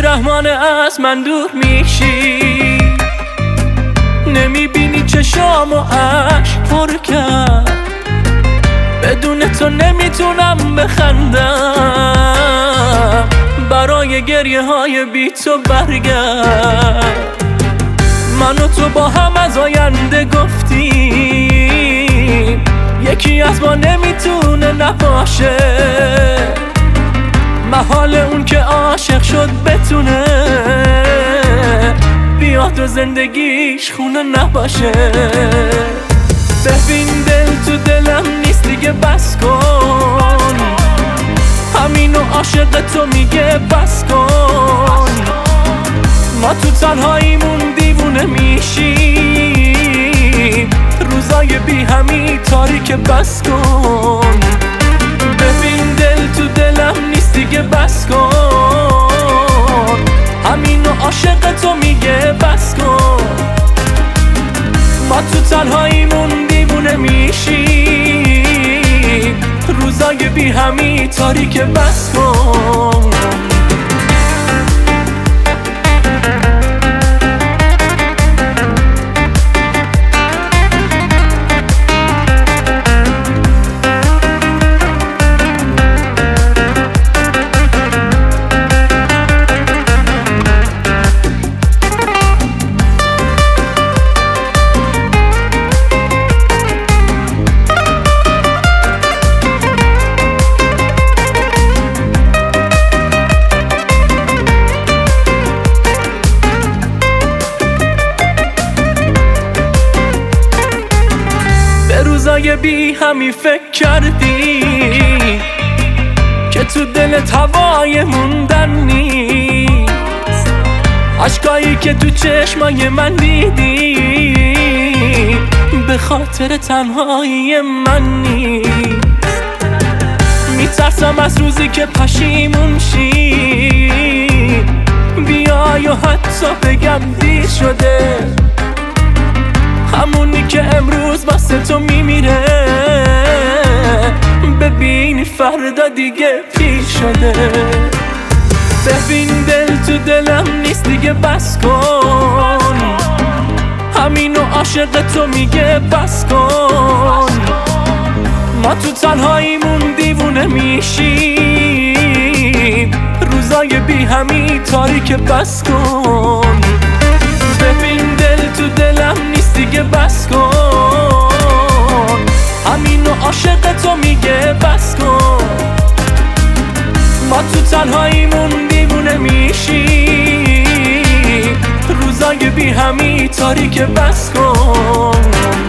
رحمانه از من دور میشی، نمیبینی چشامو عشق پر کرد، بدون تو نمیتونم بخندم، برای گریه های بی تو برگرد. من و تو با هم از آینده گفتیم، یکی از ما نمیتونه نباشه، محال اون که عاشق شد بتونه بیاد و زندگیش خونه نباشه. ببین دل تو دلم نیست دیگه، بس کن، همینو عاشق تو میگه بس کن. ما تو تنهاییمون دیوونه میشیم، روزای بی همی تاریک بس کن. ببین دل تو دلم نیست دیگه، بس کن، همینو عاشق تو میگه بس کن. ما تو تنهاییمون دیوونه میشیم، روزای بی همی تاریک بس کن. روزای بی همی فکر کردی که تو دلت هوای موندن نیست، عشقایی که تو چشمای من دیدی به خاطر تنهایی من نیست. میترسم از روزی که پشیمون شی، بیای و حتی بگم دیر شده، همونی که امروز واسه تو میمیره، ببینی فردا دیگه پیر شده. ببین دل تو دلم نیست دیگه، بس کن، همینو عاشق تو میگه بس کن. ما تو تنهاییمون دیوونه میشیم، روزای بی همی تاریک بس کن. ببین دل تو دلم نیست دیگه، بس کن، همینو عاشق تو میگه بس کن. ما تو تنهاییمون دیوونه میشیم، روزای بی همی تاریک بس کن.